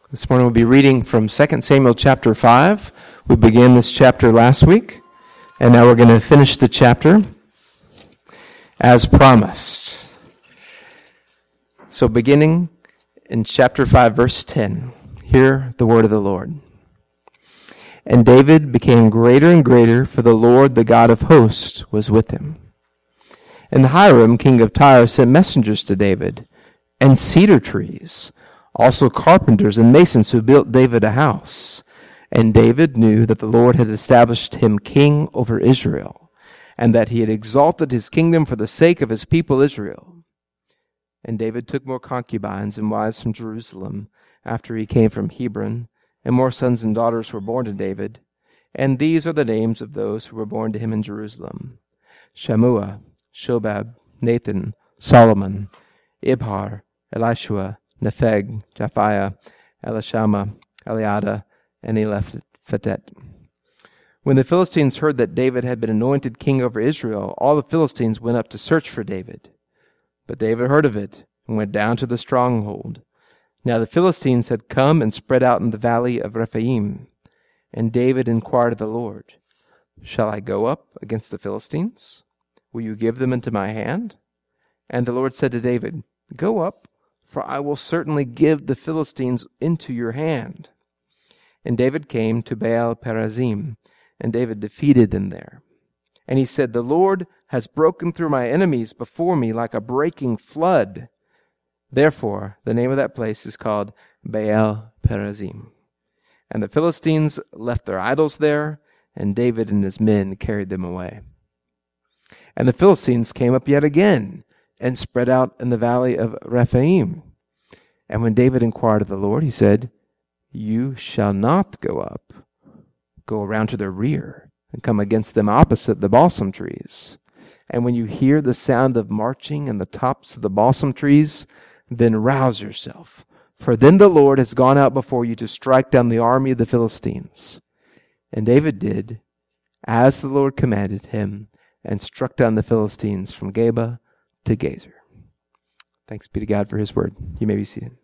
This morning we'll be reading from 2 Samuel chapter 5. We began this chapter last week, and now we're going to finish the chapter as promised. So beginning in chapter 5, verse 10, hear the word of the Lord. And David became greater and greater, for the Lord, the God of hosts, was with him. And Hiram, king of Tyre, sent messengers to David, and cedar trees, also carpenters and masons who built David a house. And David knew that the Lord had established him king over Israel, and that he had exalted his kingdom for the sake of his people Israel. And David took more concubines and wives from Jerusalem after he came from Hebron, and more sons and daughters were born to David. And these are the names of those who were born to him in Jerusalem: Shammua, Shobab, Nathan, Solomon, Ibhar, Elishua, Nepheg, Japhiah, Elishama, Eliada, and Eliphalet. When the Philistines heard that David had been anointed king over Israel, all the Philistines went up to search for David. But David heard of it and went down to the stronghold. Now the Philistines had come and spread out in the valley of Rephaim. And David inquired of the Lord, "Shall I go up against the Philistines? Will you give them into my hand?" And the Lord said to David, "Go up, for I will certainly give the Philistines into your hand." And David came to Baal Perazim, and David defeated them there. And he said, "The Lord has broken through my enemies before me like a breaking flood." Therefore, the name of that place is called Baal Perazim. And the Philistines left their idols there, and David and his men carried them away. And the Philistines came up yet again, and spread out in the valley of Rephaim. And when David inquired of the Lord, he said, "You shall not go up. Go around to their rear, and come against them opposite the balsam trees. And when you hear the sound of marching in the tops of the balsam trees, then rouse yourself. For then the Lord has gone out before you to strike down the army of the Philistines." And David did as the Lord commanded him, and struck down the Philistines from Geba to Gazer. Thanks be to God for his word. You may be seated.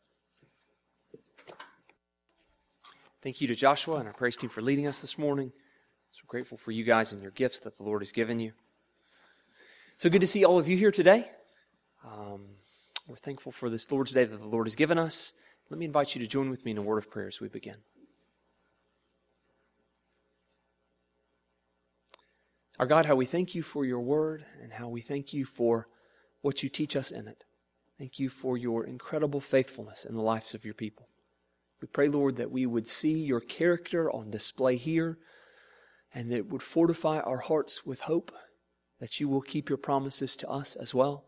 Thank you to Joshua and our praise team for leading us this morning. So grateful for you guys and your gifts that the Lord has given you. So good to see all of you here today. We're thankful for this Lord's Day that the Lord has given us. Let me invite you to join with me in a word of prayer as we begin. Our God, how we thank you for your word and how we thank you for what you teach us in it. Thank you for your incredible faithfulness in the lives of your people. We pray, Lord, that we would see your character on display here and that it would fortify our hearts with hope that you will keep your promises to us as well,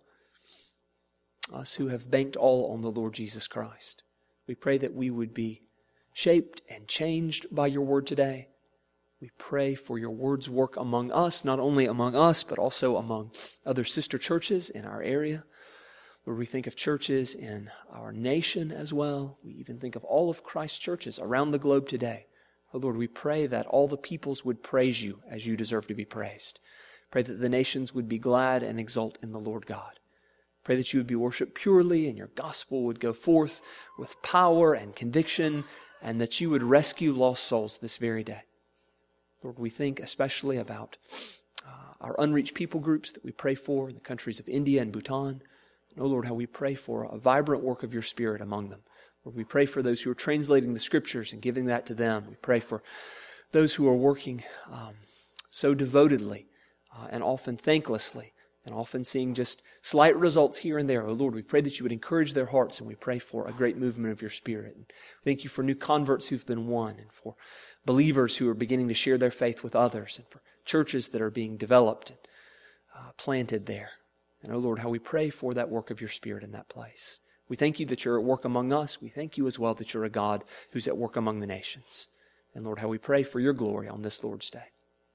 us who have banked all on the Lord Jesus Christ. We pray that we would be shaped and changed by your word today. We pray for your word's work among us, not only among us, but also among other sister churches in our area. Lord, we think of churches in our nation as well. We even think of all of Christ's churches around the globe today. Oh Lord, we pray that all the peoples would praise you as you deserve to be praised. Pray that the nations would be glad and exult in the Lord God. Pray that you would be worshiped purely and your gospel would go forth with power and conviction, and that you would rescue lost souls this very day. Lord, we think especially about our unreached people groups that we pray for in the countries of India and Bhutan. And, oh Lord, how we pray for a vibrant work of your Spirit among them. Lord, we pray for those who are translating the Scriptures and giving that to them. We pray for those who are working so devotedly and often thanklessly and often seeing just slight results here and there. Oh Lord, we pray that you would encourage their hearts, and we pray for a great movement of your Spirit. And thank you for new converts who've been won, and for believers who are beginning to share their faith with others, and for churches that are being developed and planted there. And oh Lord, how we pray for that work of your Spirit in that place. We thank you that you're at work among us. We thank you as well that you're a God who's at work among the nations. And Lord, how we pray for your glory on this Lord's Day.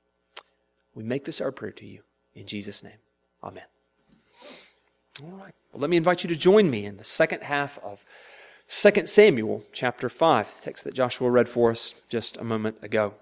We make this our prayer to you in Jesus' name. Amen. All right. Well, let me invite you to join me in the second half of 2 Samuel chapter 5, the text that Joshua read for us just a moment ago.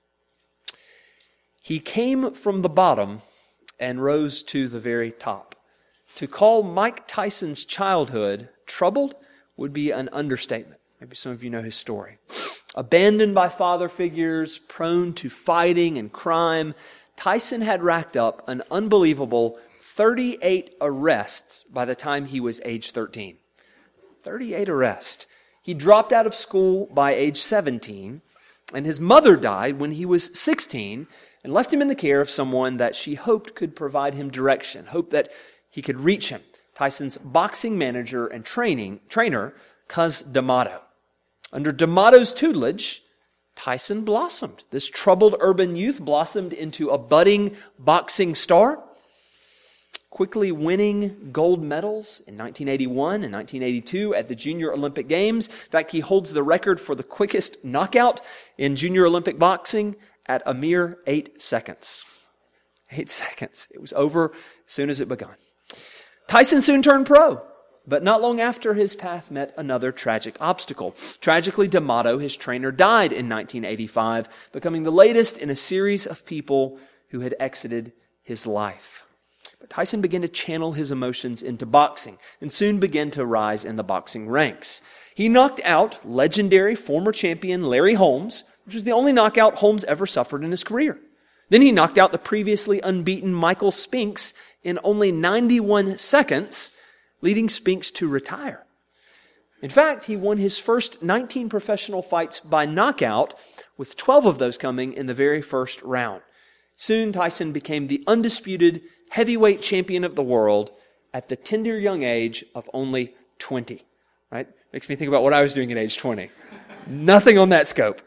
He came from the bottom and rose to the very top. To call Mike Tyson's childhood troubled would be an understatement. Maybe some of you know his story. Abandoned by father figures, prone to fighting and crime, Tyson had racked up an unbelievable 38 arrests by the time he was age 13. 38 arrests. He dropped out of school by age 17, and his mother died when he was 16 and left him in the care of someone that she hoped could provide him direction, hoped that he could reach him. Tyson's boxing manager and trainer, Cus D'Amato. Under D'Amato's tutelage, Tyson blossomed. This troubled urban youth blossomed into a budding boxing star, quickly winning gold medals in 1981 and 1982 at the Junior Olympic Games. In fact, he holds the record for the quickest knockout in Junior Olympic boxing at a mere 8 seconds. 8 seconds. It was over as soon as it begun. Tyson soon turned pro, but not long after his path met another tragic obstacle. Tragically, D'Amato, his trainer, died in 1985, becoming the latest in a series of people who had exited his life. But Tyson began to channel his emotions into boxing and soon began to rise in the boxing ranks. He knocked out legendary former champion Larry Holmes, which was the only knockout Holmes ever suffered in his career. Then he knocked out the previously unbeaten Michael Spinks in only 91 seconds, leading Spinks to retire. In fact, he won his first 19 professional fights by knockout, with 12 of those coming in the very first round. Soon, Tyson became the undisputed heavyweight champion of the world at the tender young age of only 20. Right? Makes me think about what I was doing at age 20. Nothing on that scope.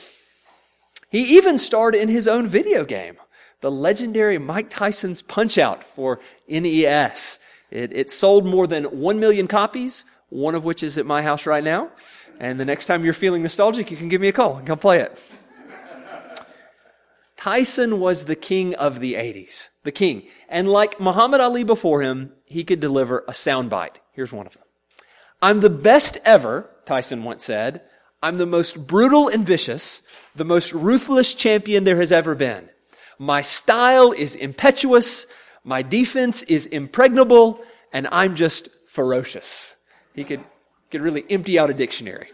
He even starred in his own video game, the legendary Mike Tyson's Punch-Out for NES. It sold more than 1 million copies, one of which is at my house right now. And the next time you're feeling nostalgic, you can give me a call and come play it. Tyson was the king of the 80s, the king. And like Muhammad Ali before him, he could deliver a soundbite. Here's one of them. "I'm the best ever," Tyson once said. "I'm the most brutal and vicious, the most ruthless champion there has ever been. My style is impetuous, my defense is impregnable, and I'm just ferocious." He could really empty out a dictionary.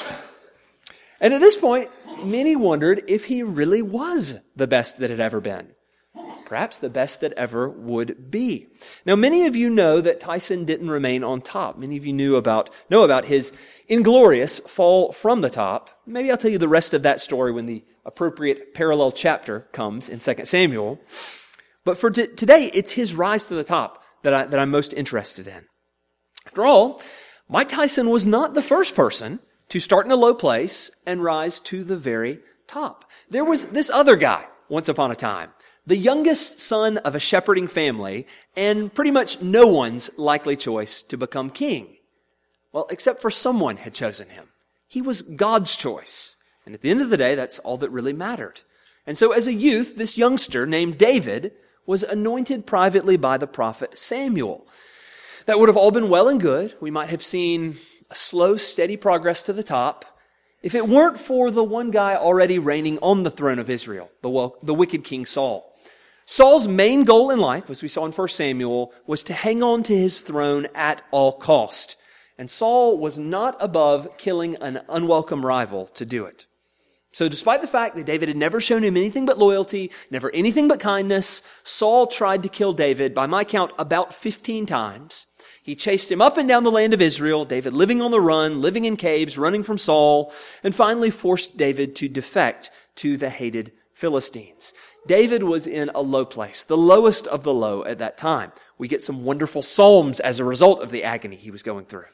And at this point, many wondered if he really was the best that had ever been. Perhaps the best that ever would be. Now, many of you know that Tyson didn't remain on top. Many of you know about his inglorious fall from the top. Maybe I'll tell you the rest of that story when the appropriate parallel chapter comes in 2 Samuel. But for today, it's his rise to the top that I'm most interested in. After all, Mike Tyson was not the first person to start in a low place and rise to the very top. There was this other guy once upon a time, the youngest son of a shepherding family, and pretty much no one's likely choice to become king. Well, except for someone had chosen him. He was God's choice. And at the end of the day, that's all that really mattered. And so as a youth, this youngster named David was anointed privately by the prophet Samuel. That would have all been well and good. We might have seen a slow, steady progress to the top if it weren't for the one guy already reigning on the throne of Israel, the wicked King Saul. Saul's main goal in life, as we saw in 1 Samuel, was to hang on to his throne at all cost. And Saul was not above killing an unwelcome rival to do it. So despite the fact that David had never shown him anything but loyalty, never anything but kindness, Saul tried to kill David, by my count, about 15 times. He chased him up and down the land of Israel, David living on the run, living in caves, running from Saul, and finally forced David to defect to the hated Philistines. David was in a low place, the lowest of the low at that time. We get some wonderful psalms as a result of the agony he was going through.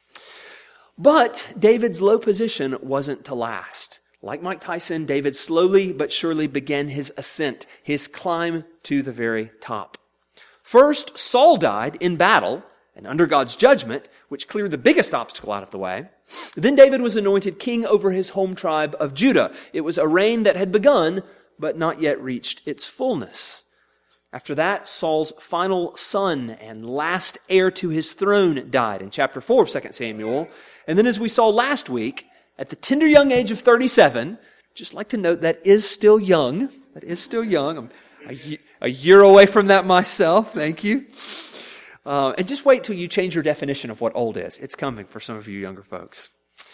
But David's low position wasn't to last. Like Mike Tyson, David slowly but surely began his ascent, his climb to the very top. First, Saul died in battle, and under God's judgment, which cleared the biggest obstacle out of the way. Then David was anointed king over his home tribe of Judah. It was a reign that had begun, but not yet reached its fullness. After that, Saul's final son and last heir to his throne died in chapter 4 of 2 Samuel. And then as we saw last week, at the tender young age of 37, just like to note that is still young. That is still young. I'm a year away from that myself. Thank you. And just wait till you change your definition of what old is. It's coming for some of you younger folks.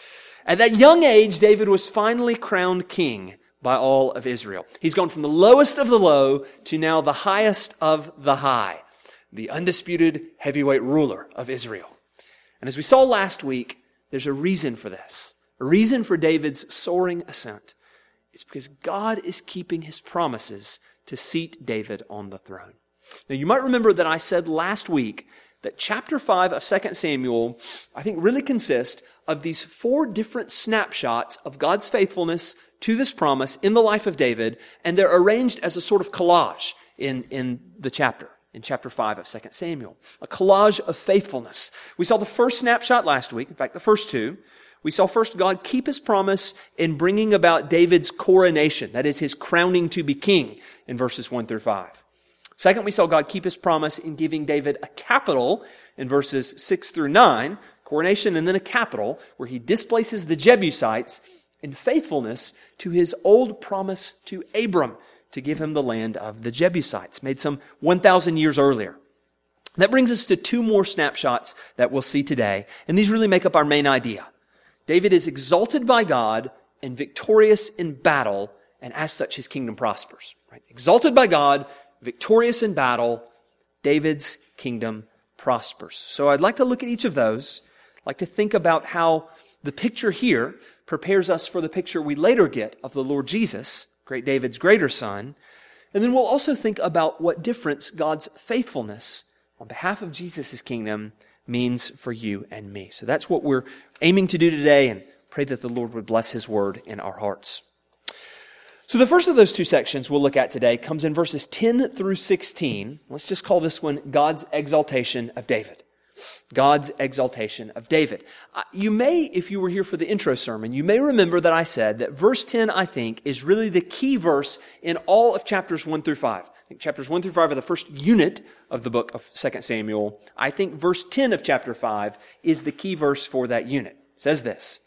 At that young age, David was finally crowned king by all of Israel. He's gone from the lowest of the low to now the highest of the high, the undisputed heavyweight ruler of Israel. And as we saw last week, there's a reason for this, a reason for David's soaring ascent. It's because God is keeping his promises to seat David on the throne. Now, you might remember that I said last week that chapter 5 of 2 Samuel, I think, really consists of these 4 different snapshots of God's faithfulness to this promise in the life of David, and they're arranged as a sort of collage in the chapter, in chapter 5 of 2 Samuel. A collage of faithfulness. We saw the first snapshot last week, in fact, the first 2. We saw first God keep his promise in bringing about David's coronation, that is, his crowning to be king, in verses 1 through 5. Second, we saw God keep his promise in giving David a capital in verses 6 through 9, coronation and then a capital, where he displaces the Jebusites in faithfulness to his old promise to Abram to give him the land of the Jebusites, made some 1,000 years earlier. That brings us to 2 more snapshots that we'll see today, and these really make up our main idea. David is exalted by God and victorious in battle, and as such his kingdom prospers. Right? Exalted by God, victorious in battle, David's kingdom prospers. So I'd like to look at each of those. I'd like to think about how the picture here prepares us for the picture we later get of the Lord Jesus, great David's greater son. And then we'll also think about what difference God's faithfulness on behalf of Jesus' kingdom means for you and me. So that's what we're aiming to do today, and pray that the Lord would bless his word in our hearts. So the first of those 2 sections we'll look at today comes in verses 10 through 16. Let's just call this one God's exaltation of David. God's exaltation of David. You may, if you were here for the intro sermon, you may remember that I said that verse 10, I think, is really the key verse in all of chapters 1 through 5. I think chapters 1 through 5 are the first unit of the book of 2 Samuel. I think verse 10 of chapter 5 is the key verse for that unit. It says this: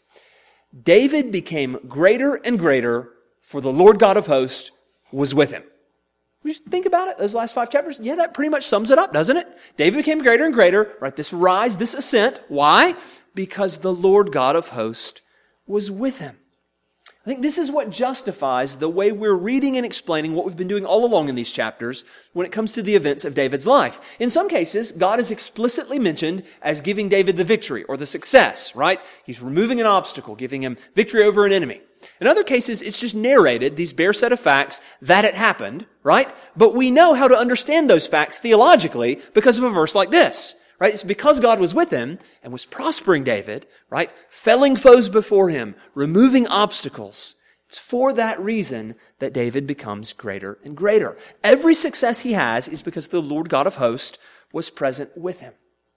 David became greater and greater, for the Lord God of hosts was with him. Just think about it, those last 5 chapters. Yeah, that pretty much sums it up, doesn't it? David became greater and greater, right? This rise, this ascent. Why? Because the Lord God of hosts was with him. I think this is what justifies the way we're reading and explaining what we've been doing all along in these chapters when it comes to the events of David's life. In some cases, God is explicitly mentioned as giving David the victory or the success, right? He's removing an obstacle, giving him victory over an enemy. In other cases, it's just narrated, these bare set of facts, that it happened, right? But we know how to understand those facts theologically because of a verse like this, right? It's because God was with him and was prospering David, right? Felling foes before him, removing obstacles. It's for that reason that David becomes greater and greater. Every success he has is because the Lord God of hosts was present with him.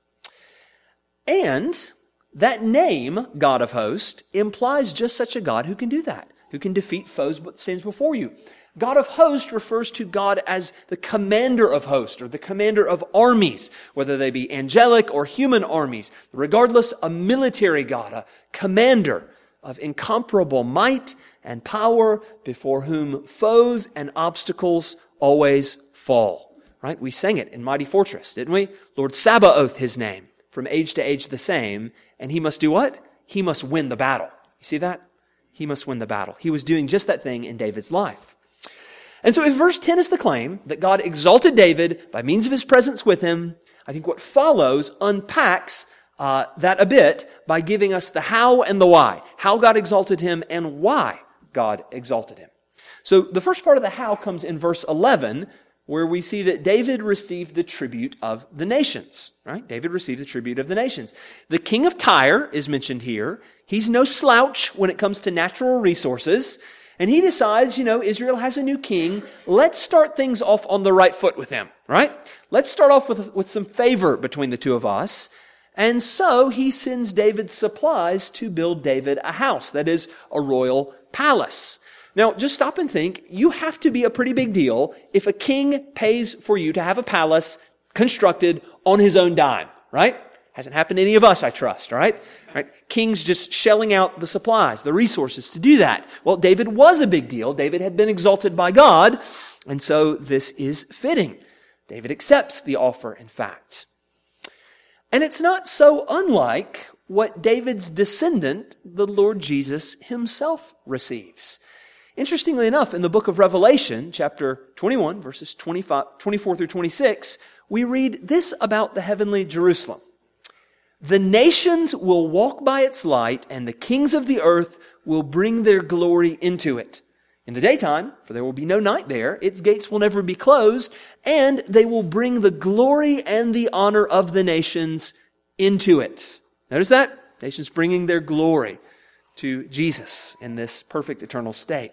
And that name, God of hosts, implies just such a God who can do that, who can defeat foes that stands before you. God of hosts refers to God as the commander of hosts, or the commander of armies, whether they be angelic or human armies. Regardless, a military God, a commander of incomparable might and power, before whom foes and obstacles always fall. Right? We sang it in Mighty Fortress, didn't we? Lord Sabaoth, his name, from age to age the same. And he must do what? He must win the battle. You see that? He must win the battle. He was doing just that thing in David's life. And so if verse 10 is the claim that God exalted David by means of his presence with him, I think what follows unpacks that a bit by giving us the how and the why. How God exalted him and why God exalted him. So the first part of the how comes in verse 11, where we see that David received the tribute of the nations, right? David received the tribute of the nations. The king of Tyre is mentioned here. He's no slouch when it comes to natural resources. And he decides, Israel has a new king. Let's start things off on the right foot with him, right? Let's start off with some favor between the two of us. And so he sends David supplies to build David a house, that is, a royal palace. Now, just stop and think. You have to be a pretty big deal if a king pays for you to have a palace constructed on his own dime, right? Hasn't happened to any of us, I trust, right? Kings just shelling out the supplies, the resources to do that. Well, David was a big deal. David had been exalted by God, and so this is fitting. David accepts the offer, in fact. And it's not so unlike what David's descendant, the Lord Jesus himself, receives. Interestingly enough, in the book of Revelation, chapter 21, verses 24 through 26, we read this about the heavenly Jerusalem. The nations will walk by its light, and the kings of the earth will bring their glory into it. In the daytime, for there will be no night there, its gates will never be closed, and they will bring the glory and the honor of the nations into it. Notice that? Nations bringing their glory to Jesus in this perfect eternal state.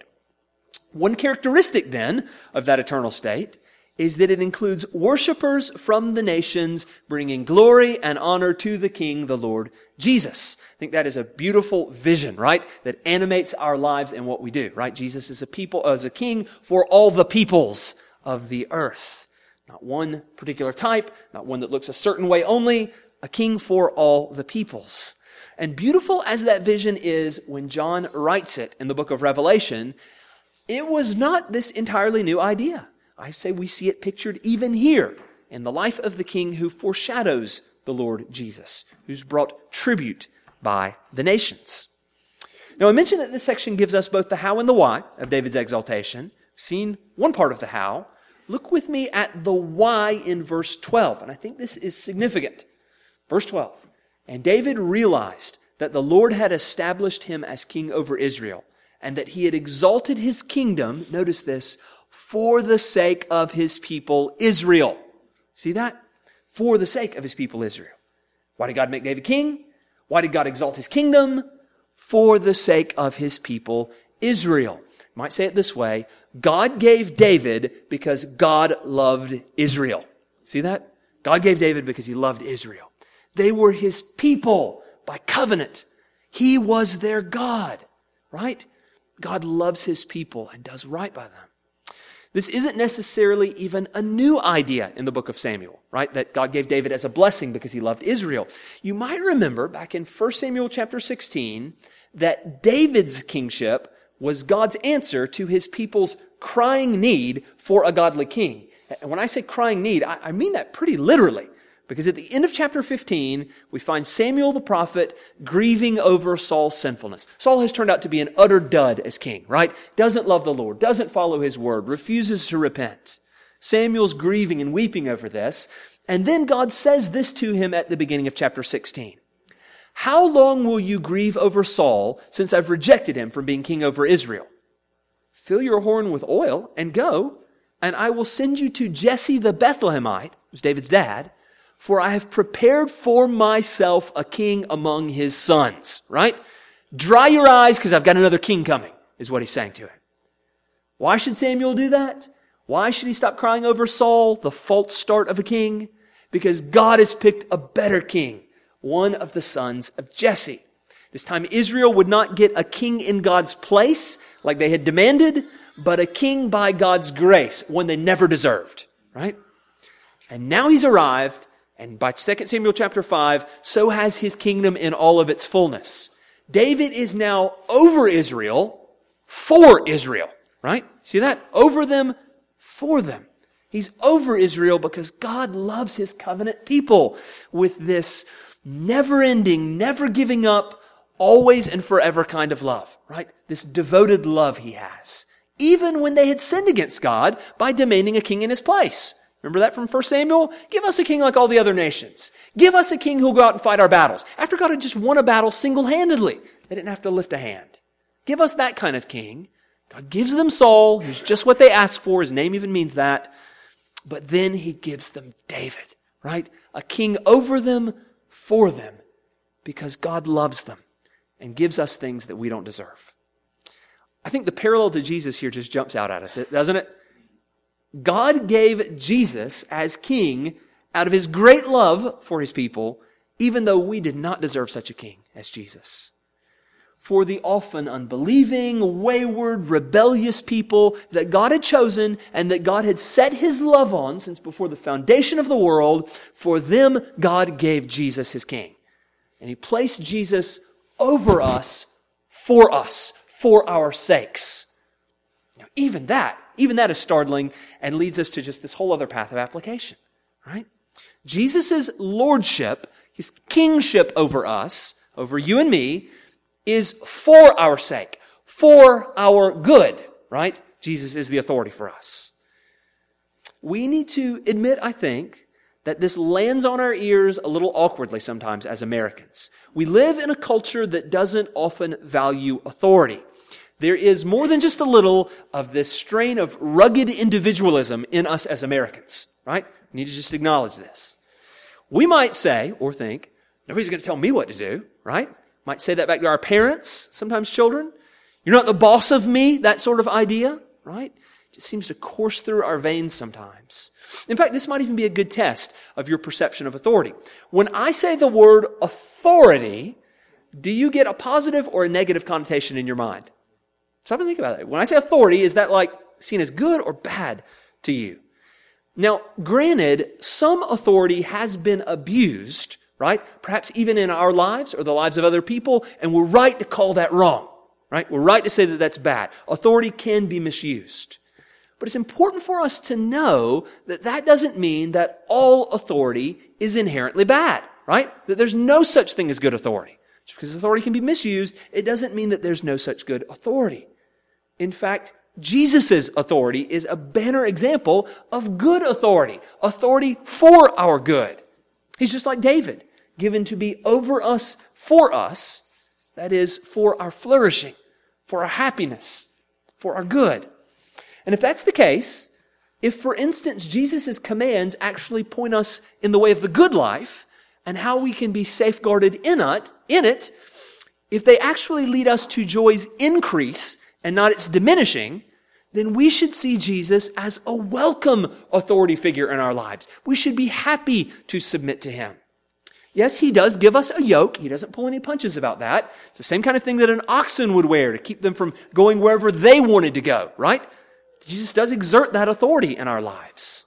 One characteristic then of that eternal state is that it includes worshipers from the nations bringing glory and honor to the King, the Lord Jesus. I think that is a beautiful vision, right? That animates our lives and what we do, right? Jesus is a king for all the peoples of the earth. Not one particular type, not one that looks a certain way only, a king for all the peoples. And beautiful as that vision is when John writes it in the book of Revelation, it was not this entirely new idea. I say we see it pictured even here in the life of the king who foreshadows the Lord Jesus, who's brought tribute by the nations. Now, I mentioned that this section gives us both the how and the why of David's exaltation. We've seen one part of the how. Look with me at the why in verse 12, and I think this is significant. Verse 12, and David realized that the Lord had established him as king over Israel, and that he had exalted his kingdom, notice this, for the sake of his people Israel. See that? For the sake of his people Israel. Why did God make David king? Why did God exalt his kingdom? For the sake of his people Israel. You might say it this way, God gave David because God loved Israel. See that? God gave David because he loved Israel. They were his people by covenant. He was their God, right? God loves his people and does right by them. This isn't necessarily even a new idea in the book of Samuel, right? That God gave David as a blessing because he loved Israel. You might remember back in 1 Samuel chapter 16 that David's kingship was God's answer to his people's crying need for a godly king. And when I say crying need, I mean that pretty literally. Because at the end of chapter 15, we find Samuel the prophet grieving over Saul's sinfulness. Saul has turned out to be an utter dud as king, right? Doesn't love the Lord, doesn't follow his word, refuses to repent. Samuel's grieving and weeping over this. And then God says this to him at the beginning of chapter 16. How long will you grieve over Saul since I've rejected him from being king over Israel? Fill your horn with oil and go, and I will send you to Jesse the Bethlehemite, who's David's dad, for I have prepared for myself a king among his sons, right? Dry your eyes because I've got another king coming, is what he's saying to him. Why should Samuel do that? Why should he stop crying over Saul, the false start of a king? Because God has picked a better king, one of the sons of Jesse. This time Israel would not get a king in God's place like they had demanded, but a king by God's grace, one they never deserved, right? And now he's arrived. And by 2 Samuel chapter 5, so has his kingdom in all of its fullness. David is now over Israel, for Israel, right? See that? Over them, for them. He's over Israel because God loves his covenant people with this never-ending, never giving up, always and forever kind of love, right? This devoted love he has. Even when they had sinned against God by demanding a king in his place. Remember that from 1 Samuel? Give us a king like all the other nations. Give us a king who'll go out and fight our battles. After God had just won a battle single-handedly. They didn't have to lift a hand. Give us that kind of king. God gives them Saul, who's just what they asked for. His name even means that. But then he gives them David, right? A king over them, for them, because God loves them and gives us things that we don't deserve. I think the parallel to Jesus here just jumps out at us, doesn't it? God gave Jesus as king out of his great love for his people, even though we did not deserve such a king as Jesus. For the often unbelieving, wayward, rebellious people that God had chosen and that God had set his love on since before the foundation of the world, for them God gave Jesus his king. And he placed Jesus over us, for our sakes. Now, even that is startling and leads us to just this whole other path of application, right? Jesus' lordship, his kingship over us, over you and me is for our sake, for our good, right? Jesus is the authority for us. We need to admit, I think, that this lands on our ears a little awkwardly sometimes as Americans. We live in a culture that doesn't often value authority. There is more than just a little of this strain of rugged individualism in us as Americans, right? We need to just acknowledge this. We might say or think, nobody's going to tell me what to do, right? Might say that back to our parents, sometimes children. You're not the boss of me, that sort of idea, right? It just seems to course through our veins sometimes. In fact, this might even be a good test of your perception of authority. When I say the word authority, do you get a positive or a negative connotation in your mind? Stop and think about it. When I say authority, is that like seen as good or bad to you? Now, granted, some authority has been abused, right? Perhaps even in our lives or the lives of other people, and we're right to call that wrong, right? We're right to say that that's bad. Authority can be misused. But it's important for us to know that that doesn't mean that all authority is inherently bad, right? That there's no such thing as good authority. Just because authority can be misused, it doesn't mean that there's no such good authority. In fact, Jesus' authority is a banner example of good authority, authority for our good. He's just like David, given to be over us, for us, that is, for our flourishing, for our happiness, for our good. And if that's the case, if, for instance, Jesus' commands actually point us in the way of the good life and how we can be safeguarded in it, if they actually lead us to joy's increase and not its diminishing, then we should see Jesus as a welcome authority figure in our lives. We should be happy to submit to him. Yes, he does give us a yoke. He doesn't pull any punches about that. It's the same kind of thing that an oxen would wear to keep them from going wherever they wanted to go, right? Jesus does exert that authority in our lives.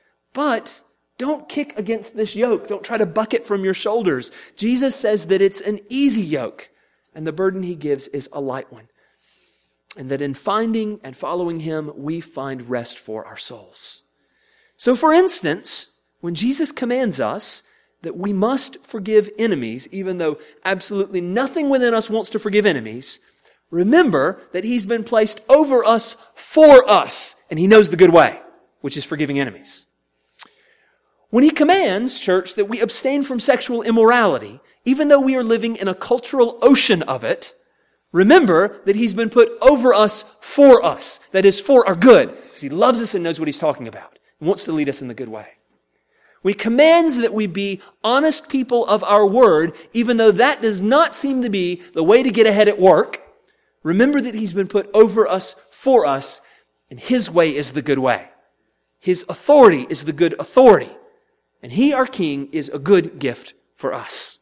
But don't kick against this yoke. Don't try to buck it from your shoulders. Jesus says that it's an easy yoke, and the burden he gives is a light one. And that in finding and following him, we find rest for our souls. So for instance, when Jesus commands us that we must forgive enemies, even though absolutely nothing within us wants to forgive enemies, remember that he's been placed over us for us, and he knows the good way, which is forgiving enemies. When he commands, church, that we abstain from sexual immorality, even though we are living in a cultural ocean of it, remember that he's been put over us for us. That is, for our good, because he loves us and knows what he's talking about and wants to lead us in the good way. When he commands that we be honest people of our word, even though that does not seem to be the way to get ahead at work, remember that he's been put over us for us, and his way is the good way. His authority is the good authority. And he, our King, is a good gift for us.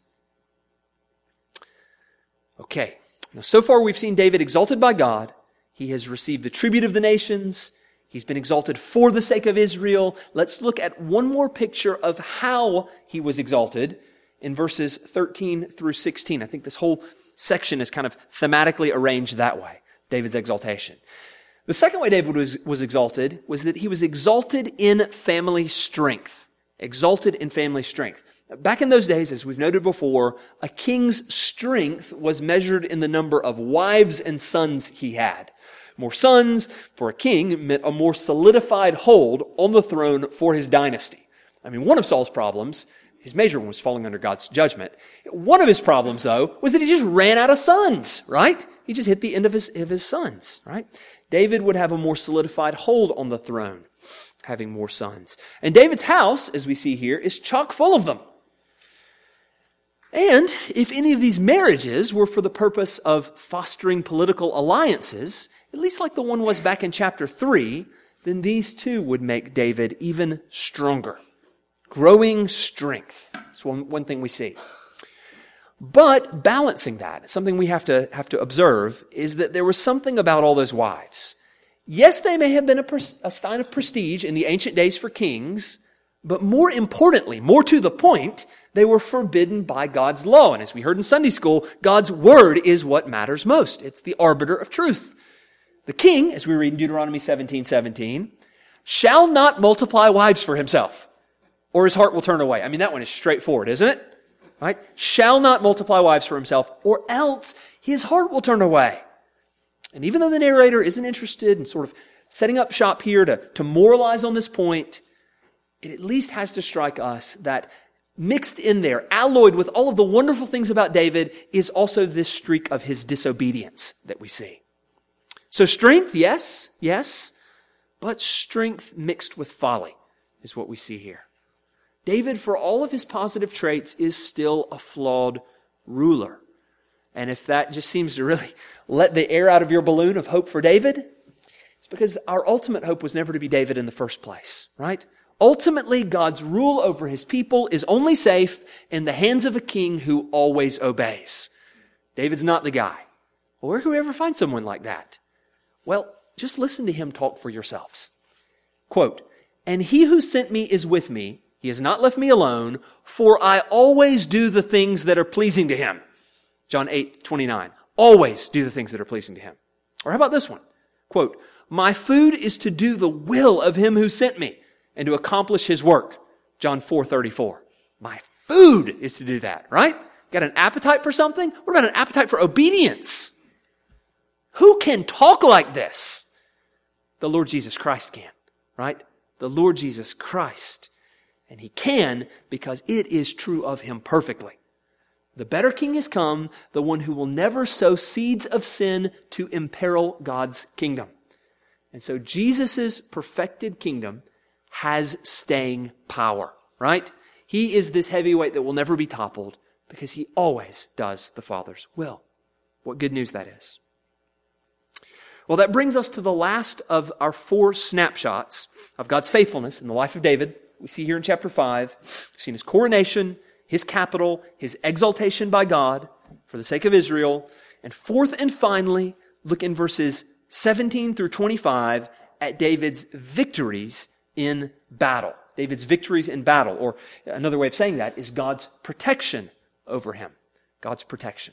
Okay. Now, so far we've seen David exalted by God. He has received the tribute of the nations. He's been exalted for the sake of Israel. Let's look at one more picture of how he was exalted in verses 13 through 16. I think this whole section is kind of thematically arranged that way, David's exaltation. The second way David was exalted was that he was exalted in family strength. Exalted in family strength. Back in those days, as we've noted before, a king's strength was measured in the number of wives and sons he had. More sons for a king meant a more solidified hold on the throne for his dynasty. I mean, one of Saul's problems, his major one was falling under God's judgment. One of his problems, though, was that he just ran out of sons, right? He just hit the end of his sons, right? David would have a more solidified hold on the throne, having more sons. And David's house, as we see here, is chock full of them. And if any of these marriages were for the purpose of fostering political alliances, at least like the one was back in chapter 3, then these too would make David even stronger. Growing strength. That's one thing we see. But balancing that, something we have to observe, is that there was something about all those wives. Yes, they may have been a sign of prestige in the ancient days for kings, but more importantly, more to the point, they were forbidden by God's law. And as we heard in Sunday school, God's word is what matters most. It's the arbiter of truth. The king, as we read in Deuteronomy 17:17, shall not multiply wives for himself, or his heart will turn away. I mean, that one is straightforward, isn't it? right? Shall not multiply wives for himself, or else his heart will turn away. And even though the narrator isn't interested in sort of setting up shop here to moralize on this point, it at least has to strike us that mixed in there, alloyed with all of the wonderful things about David, is also this streak of his disobedience that we see. So strength, yes, but strength mixed with folly is what we see here. David, for all of his positive traits, is still a flawed ruler. And if that just seems to really let the air out of your balloon of hope for David, it's because our ultimate hope was never to be David in the first place, right? Ultimately, God's rule over his people is only safe in the hands of a king who always obeys. David's not the guy. Well, where can we ever find someone like that? Well, just listen to him talk for yourselves. Quote, "And he who sent me is with me. He has not left me alone, for I always do the things that are pleasing to him." John 8:29. Always do the things that are pleasing to him. Or how about this one? Quote, "My food is to do the will of him who sent me and to accomplish his work." John 4:34. My food is to do that, right? Got an appetite for something? What about an appetite for obedience? Who can talk like this? The Lord Jesus Christ can, right? The Lord Jesus Christ. And he can because it is true of him perfectly. The better king has come, the one who will never sow seeds of sin to imperil God's kingdom. And so Jesus' perfected kingdom has staying power, right? He is this heavyweight that will never be toppled because he always does the Father's will. What good news that is. Well, that brings us to the last of our 4 snapshots of God's faithfulness in the life of David. We see here in chapter 5, we've seen his coronation, his capital, his exaltation by God for the sake of Israel. And fourth and finally, look in verses 17 through 25 at David's victories in battle. David's victories in battle, or another way of saying that is God's protection over him. God's protection.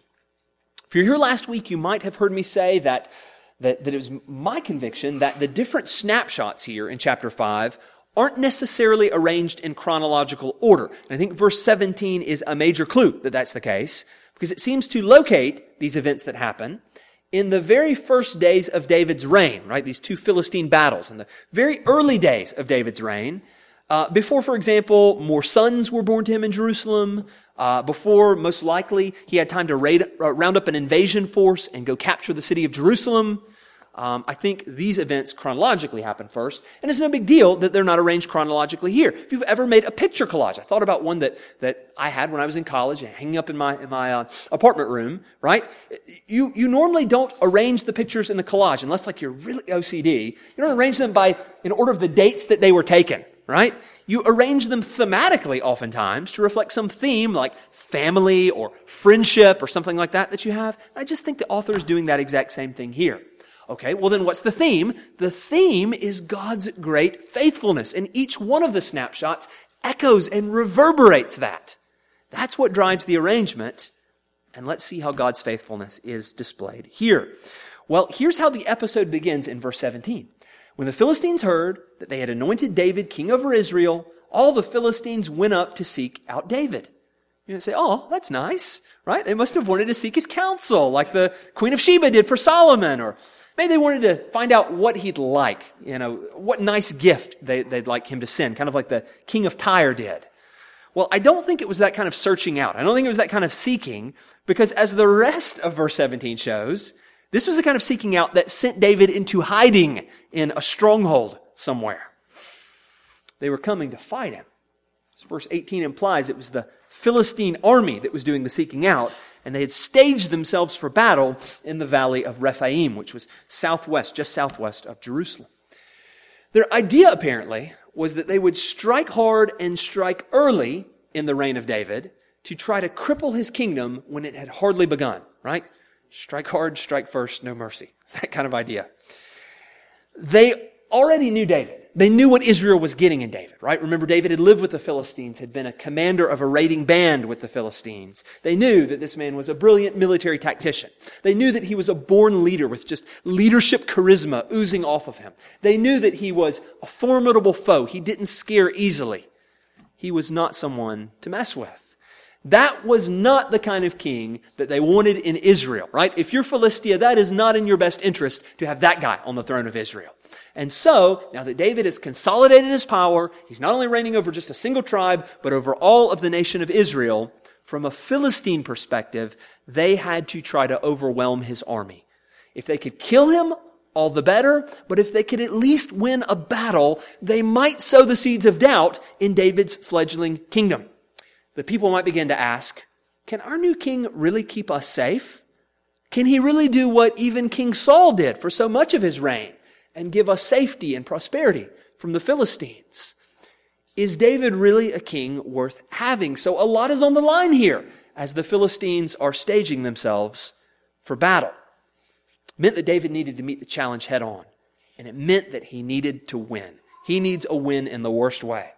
If you're here last week, you might have heard me say that it was my conviction that the different snapshots here in chapter 5 aren't necessarily arranged in chronological order. And I think verse 17 is a major clue that that's the case, because it seems to locate these events that happen in the very first days of David's reign, right? These 2 Philistine battles, in the very early days of David's reign, before, for example, more sons were born to him in Jerusalem, before, most likely, he had time to round up an invasion force and go capture the city of Jerusalem. I think these events chronologically happen first, and it's no big deal that they're not arranged chronologically here. If you've ever made a picture collage, I thought about one that I had when I was in college, hanging up in my apartment room, right? You normally don't arrange the pictures in the collage unless like you're really OCD. You don't arrange them in order of the dates that they were taken, right? You arrange them thematically oftentimes to reflect some theme like family or friendship or something like that you have. I just think the author is doing that exact same thing here. Okay, well then what's the theme? The theme is God's great faithfulness, and each one of the snapshots echoes and reverberates that. That's what drives the arrangement, and let's see how God's faithfulness is displayed here. Well, here's how the episode begins in verse 17. When the Philistines heard that they had anointed David king over Israel, all the Philistines went up to seek out David. You say, oh, that's nice, right? They must have wanted to seek his counsel, like the Queen of Sheba did for Solomon, or maybe they wanted to find out what he'd like, what nice gift they'd like him to send, kind of like the king of Tyre did. Well, I don't think it was that kind of searching out. I don't think it was that kind of seeking, because as the rest of verse 17 shows, this was the kind of seeking out that sent David into hiding in a stronghold somewhere. They were coming to fight him. As verse 18 implies, it was the Philistine army that was doing the seeking out, and they had staged themselves for battle in the valley of Rephaim, which was just southwest of Jerusalem. Their idea, apparently, was that they would strike hard and strike early in the reign of David to try to cripple his kingdom when it had hardly begun, right? Strike hard, strike first, no mercy. It's that kind of idea. They already knew David. They knew what Israel was getting in David, right? Remember, David had lived with the Philistines, had been a commander of a raiding band with the Philistines. They knew that this man was a brilliant military tactician. They knew that he was a born leader with just leadership charisma oozing off of him. They knew that he was a formidable foe. He didn't scare easily. He was not someone to mess with. That was not the kind of king that they wanted in Israel, right? If you're Philistia, that is not in your best interest to have that guy on the throne of Israel. And so, now that David has consolidated his power, he's not only reigning over just a single tribe, but over all of the nation of Israel. From a Philistine perspective, they had to try to overwhelm his army. If they could kill him, all the better. But if they could at least win a battle, they might sow the seeds of doubt in David's fledgling kingdom. The people might begin to ask, can our new king really keep us safe? Can he really do what even King Saul did for so much of his reign and give us safety and prosperity from the Philistines? Is David really a king worth having? So a lot is on the line here as the Philistines are staging themselves for battle. It meant that David needed to meet the challenge head on, and it meant that he needed to win. He needs a win in the worst way.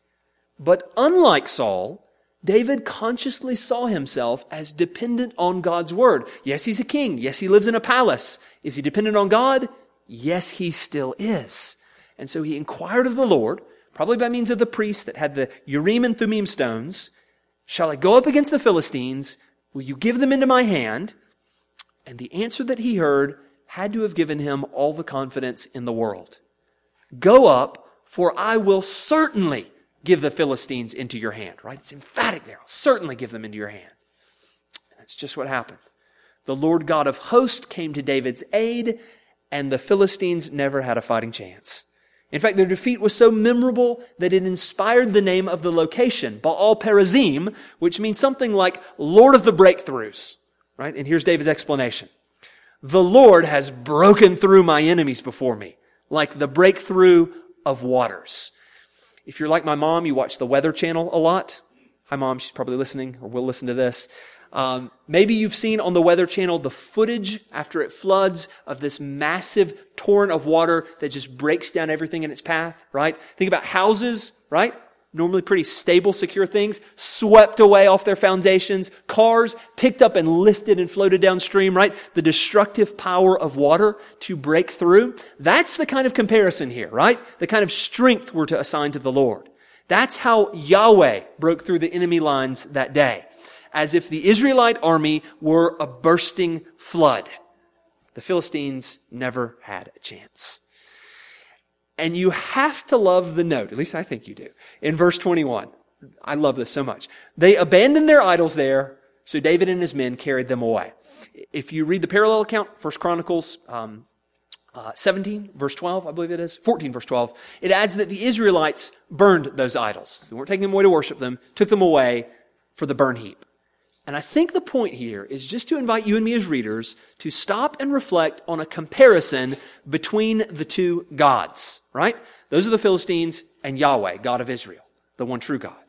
But unlike Saul, David consciously saw himself as dependent on God's word. Yes, he's a king. Yes, he lives in a palace. Is he dependent on God? Yes, he still is. And so he inquired of the Lord, probably by means of the priest that had the Urim and Thummim stones, shall I go up against the Philistines? Will you give them into my hand? And the answer that he heard had to have given him all the confidence in the world. Go up, for I will certainly give the Philistines into your hand, right? It's emphatic there. I'll certainly give them into your hand. And that's just what happened. The Lord God of hosts came to David's aid, and the Philistines never had a fighting chance. In fact, their defeat was so memorable that it inspired the name of the location, Baal Perazim, which means something like Lord of the Breakthroughs, right? And here's David's explanation. The Lord has broken through my enemies before me, like the breakthrough of waters. If you're like my mom, you watch the Weather Channel a lot. Hi, Mom. She's probably listening or will listen to this. Maybe you've seen on the Weather Channel the footage after it floods of this massive torrent of water that just breaks down everything in its path, right? Think about houses, right? Normally pretty stable, secure things, swept away off their foundations, cars picked up and lifted and floated downstream, right? The destructive power of water to break through. That's the kind of comparison here, right? The kind of strength we're to assign to the Lord. That's how Yahweh broke through the enemy lines that day, as if the Israelite army were a bursting flood. The Philistines never had a chance. And you have to love the note, at least I think you do, in verse 21. I love this so much. They abandoned their idols there, so David and his men carried them away. If you read the parallel account, 1 Chronicles 17, verse 12, I believe it is, 14, verse 12, it adds that the Israelites burned those idols. So they weren't taking them away to worship them, took them away for the burn heap. And I think the point here is just to invite you and me as readers to stop and reflect on a comparison between the two gods, right? Those are the Philistines and Yahweh, God of Israel, the one true God.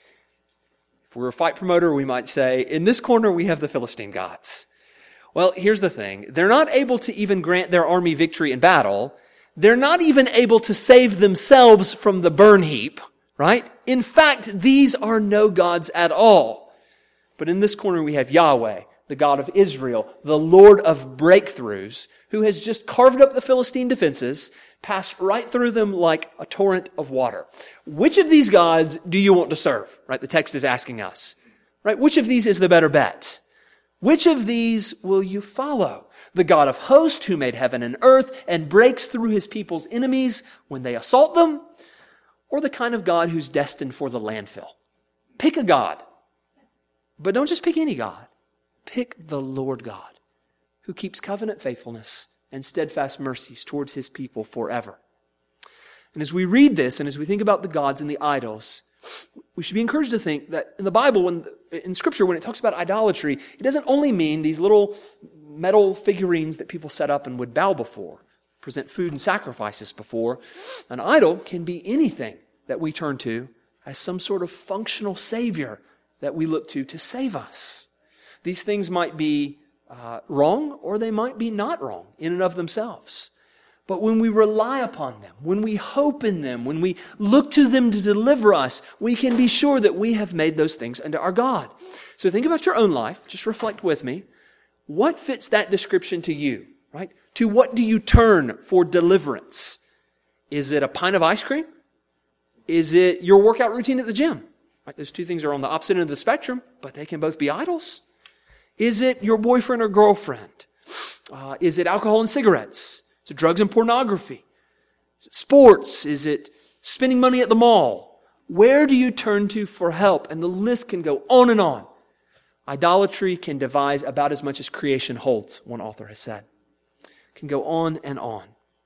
If we were a fight promoter, we might say, in this corner we have the Philistine gods. Well, here's the thing. They're not able to even grant their army victory in battle. They're not even able to save themselves from the burn heap, right? In fact, these are no gods at all. But in this corner we have Yahweh, the God of Israel, the Lord of breakthroughs, who has just carved up the Philistine defenses, passed right through them like a torrent of water. Which of these gods do you want to serve? Right? The text is asking us. Right? Which of these is the better bet? Which of these will you follow? The God of hosts who made heaven and earth and breaks through his people's enemies when they assault them? Or the kind of God who's destined for the landfill? Pick a God. But don't just pick any God. Pick the Lord God, who keeps covenant faithfulness and steadfast mercies towards his people forever. And as we read this, and as we think about the gods and the idols, we should be encouraged to think that in the Bible, in Scripture, when it talks about idolatry, it doesn't only mean these little metal figurines that people set up and would bow before, present food and sacrifices before. An idol can be anything that we turn to as some sort of functional savior that we look to save us. These things might be wrong, or they might be not wrong in and of themselves. But when we rely upon them, when we hope in them, when we look to them to deliver us, we can be sure that we have made those things unto our God. So think about your own life. Just reflect with me. What fits that description to you, right? To what do you turn for deliverance? Is it a pint of ice cream? Is it your workout routine at the gym? Right? Those two things are on the opposite end of the spectrum, but they can both be idols. Is it your boyfriend or girlfriend? Is it alcohol and cigarettes? Is it drugs and pornography? Is it sports? Is it spending money at the mall? Where do you turn to for help? And the list can go on and on. Idolatry can devise about as much as creation holds, one author has said. It can go on and on.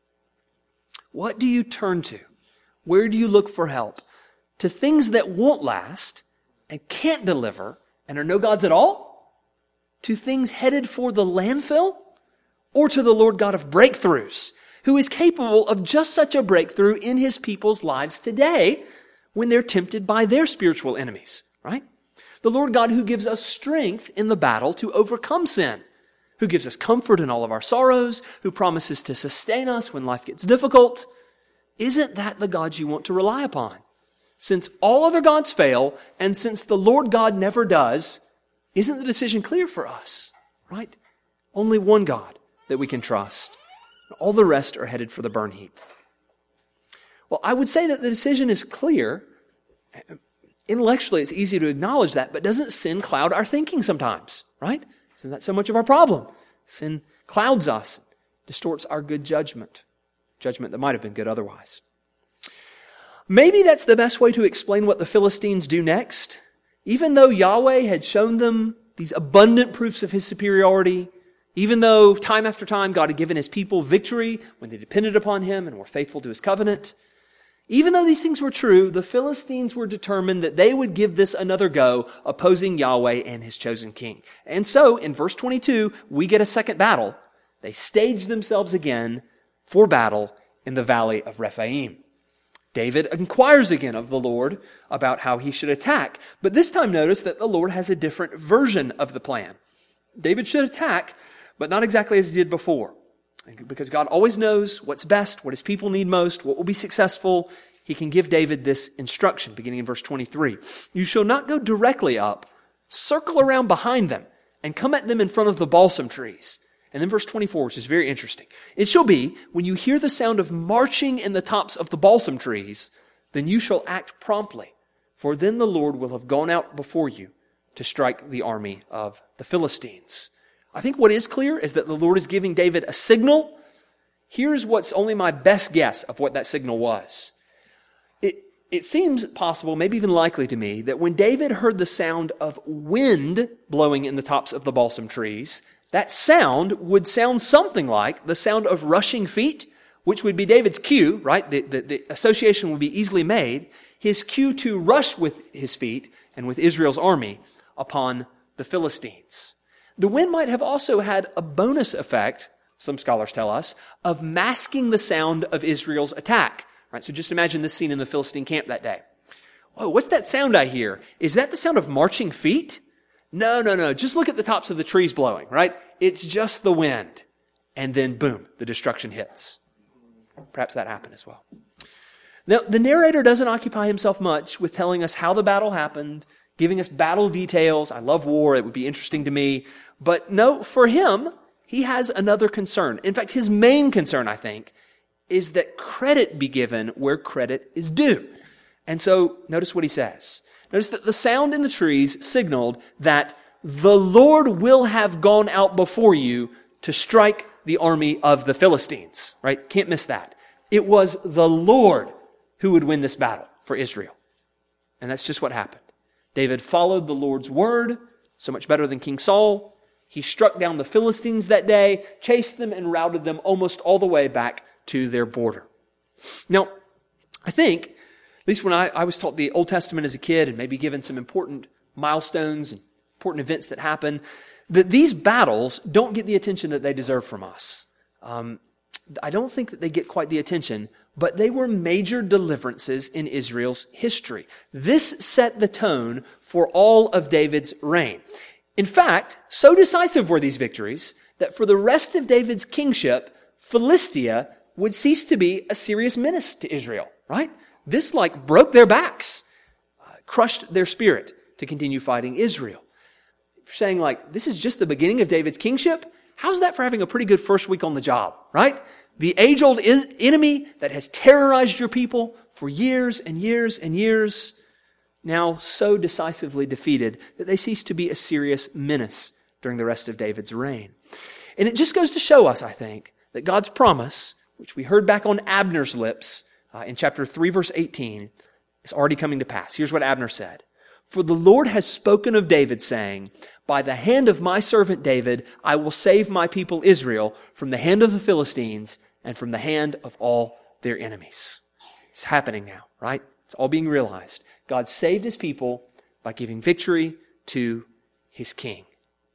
What do you turn to? Where do you look for help? To things that won't last and can't deliver and are no gods at all? To things headed for the landfill? Or to the Lord God of breakthroughs, who is capable of just such a breakthrough in his people's lives today when they're tempted by their spiritual enemies, right? The Lord God who gives us strength in the battle to overcome sin, who gives us comfort in all of our sorrows, who promises to sustain us when life gets difficult. Isn't that the God you want to rely upon? Since all other gods fail, and since the Lord God never does, isn't the decision clear for us, right? Only one God that we can trust. All the rest are headed for the burn heap. Well, I would say that the decision is clear. Intellectually, it's easy to acknowledge that, but doesn't sin cloud our thinking sometimes, right? Isn't that so much of our problem? Sin clouds us, distorts our good judgment that might have been good otherwise. Maybe that's the best way to explain what the Philistines do next. Even though Yahweh had shown them these abundant proofs of his superiority, even though time after time God had given his people victory when they depended upon him and were faithful to his covenant, even though these things were true, the Philistines were determined that they would give this another go, opposing Yahweh and his chosen king. And so, in verse 22, we get a second battle. They stage themselves again for battle in the valley of Rephaim. David inquires again of the Lord about how he should attack. But this time notice that the Lord has a different version of the plan. David should attack, but not exactly as he did before. Because God always knows what's best, what his people need most, what will be successful. He can give David this instruction, beginning in verse 23. You shall not go directly up, circle around behind them, and come at them in front of the balsam trees. And then verse 24, which is very interesting. It shall be, when you hear the sound of marching in the tops of the balsam trees, then you shall act promptly, for then the Lord will have gone out before you to strike the army of the Philistines. I think what is clear is that the Lord is giving David a signal. Here's what's only my best guess of what that signal was. It seems possible, maybe even likely to me, that when David heard the sound of wind blowing in the tops of the balsam trees, that sound would sound something like the sound of rushing feet, which would be David's cue, right? The association would be easily made. His cue to rush with his feet and with Israel's army upon the Philistines. The wind might have also had a bonus effect, some scholars tell us, of masking the sound of Israel's attack. Right? So just imagine this scene in the Philistine camp that day. Whoa, what's that sound I hear? Is that the sound of marching feet? No. Just look at the tops of the trees blowing, right? It's just the wind. And then boom, the destruction hits. Perhaps that happened as well. Now, the narrator doesn't occupy himself much with telling us how the battle happened, giving us battle details. I love war. It would be interesting to me. But no, for him, he has another concern. In fact, his main concern, I think, is that credit be given where credit is due. And so notice what he says. Notice that the sound in the trees signaled that the Lord will have gone out before you to strike the army of the Philistines, right? Can't miss that. It was the Lord who would win this battle for Israel. And that's just what happened. David followed the Lord's word, so much better than King Saul. He struck down the Philistines that day, chased them, and routed them almost all the way back to their border. Now, I think, at least when I was taught the Old Testament as a kid and maybe given some important milestones and important events that happen, that these battles don't get the attention that they deserve from us. I don't think that they get quite the attention, but they were major deliverances in Israel's history. This set the tone for all of David's reign. In fact, so decisive were these victories that for the rest of David's kingship, Philistia would cease to be a serious menace to Israel, right? This broke their backs, crushed their spirit to continue fighting Israel. Saying this is just the beginning of David's kingship. How's that for having a pretty good first week on the job, right? The age-old enemy that has terrorized your people for years and years and years. now so decisively defeated that they cease to be a serious menace during the rest of David's reign. And it just goes to show us, I think, that God's promise, which we heard back on Abner's lips in chapter 3, verse 18, is already coming to pass. Here's what Abner said. For the Lord has spoken of David, saying, by the hand of my servant David, I will save my people Israel from the hand of the Philistines and from the hand of all their enemies. It's happening now, right? It's all being realized. God saved his people by giving victory to his king.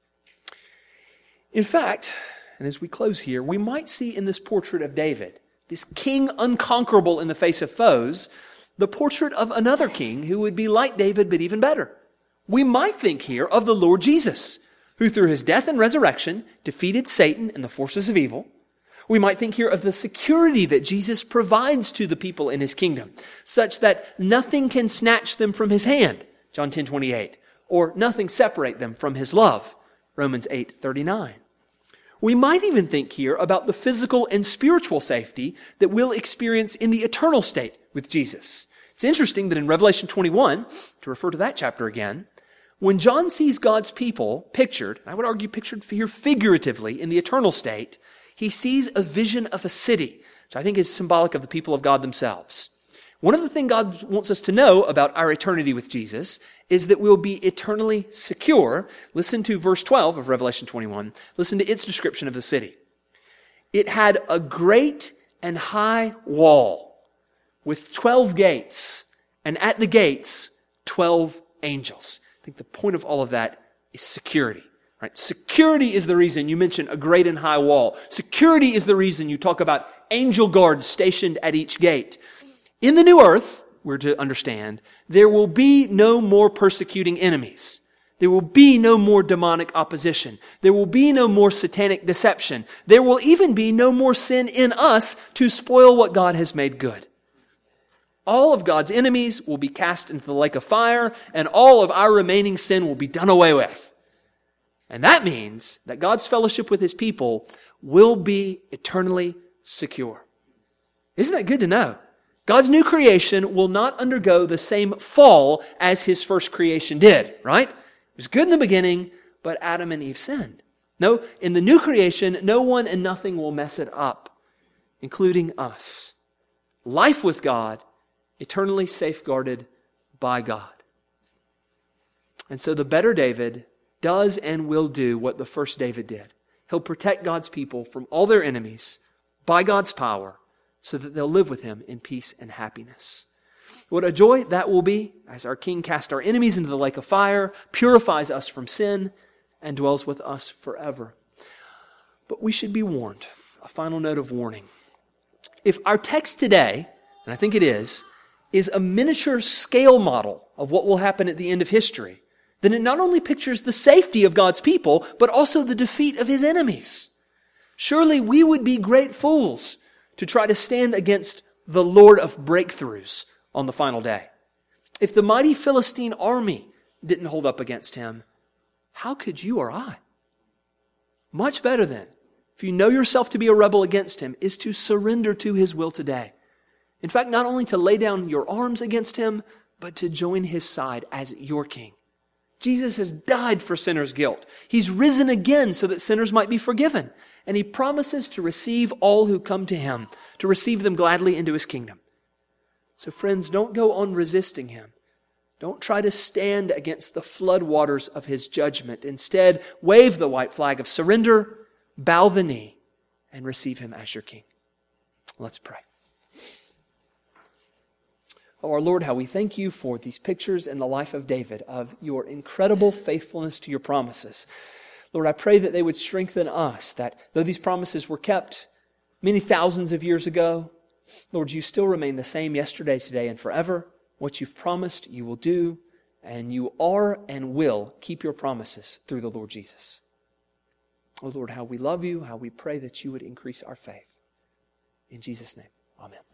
In fact, and as we close here, we might see in this portrait of David, this king unconquerable in the face of foes, the portrait of another king who would be like David, but even better. We might think here of the Lord Jesus, who through his death and resurrection defeated Satan and the forces of evil. We might think here of the security that Jesus provides to the people in his kingdom, such that nothing can snatch them from his hand, John 10:28, or nothing separate them from his love, Romans 8:39. We might even think here about the physical and spiritual safety that we'll experience in the eternal state with Jesus. It's interesting that in Revelation 21, to refer to that chapter again, when John sees God's people pictured, I would argue pictured here figuratively in the eternal state, he sees a vision of a city, which I think is symbolic of the people of God themselves. One of the things God wants us to know about our eternity with Jesus is that we'll be eternally secure. Listen to verse 12 of Revelation 21. Listen to its description of the city. It had a great and high wall with 12 gates, and at the gates, 12 angels. I think the point of all of that is security. Right? Security is the reason you mention a great and high wall. Security is the reason you talk about angel guards stationed at each gate. In the new earth, we're to understand, there will be no more persecuting enemies. There will be no more demonic opposition. There will be no more satanic deception. There will even be no more sin in us to spoil what God has made good. All of God's enemies will be cast into the lake of fire, and all of our remaining sin will be done away with. And that means that God's fellowship with his people will be eternally secure. Isn't that good to know? God's new creation will not undergo the same fall as his first creation did, right? It was good in the beginning, but Adam and Eve sinned. No, in the new creation, no one and nothing will mess it up, including us. Life with God, eternally safeguarded by God. And so the better David does and will do what the first David did. He'll protect God's people from all their enemies by God's power so that they'll live with him in peace and happiness. What a joy that will be as our King casts our enemies into the lake of fire, purifies us from sin, and dwells with us forever. But we should be warned. A final note of warning. If our text today, and I think it is a miniature scale model of what will happen at the end of history, then it not only pictures the safety of God's people, but also the defeat of his enemies. Surely we would be great fools to try to stand against the Lord of breakthroughs on the final day. If the mighty Philistine army didn't hold up against him, how could you or I? Much better then, if you know yourself to be a rebel against him, is to surrender to his will today. In fact, not only to lay down your arms against him, but to join his side as your king. Jesus has died for sinners' guilt. He's risen again so that sinners might be forgiven. And he promises to receive all who come to him, to receive them gladly into his kingdom. So friends, don't go on resisting him. Don't try to stand against the floodwaters of his judgment. Instead, wave the white flag of surrender, bow the knee, and receive him as your king. Let's pray. Oh, our Lord, how we thank you for these pictures in the life of David, of your incredible faithfulness to your promises. Lord, I pray that they would strengthen us, that though these promises were kept many thousands of years ago, Lord, you still remain the same yesterday, today, and forever. What you've promised, you will do, and you are and will keep your promises through the Lord Jesus. Oh, Lord, how we love you, how we pray that you would increase our faith. In Jesus' name, amen.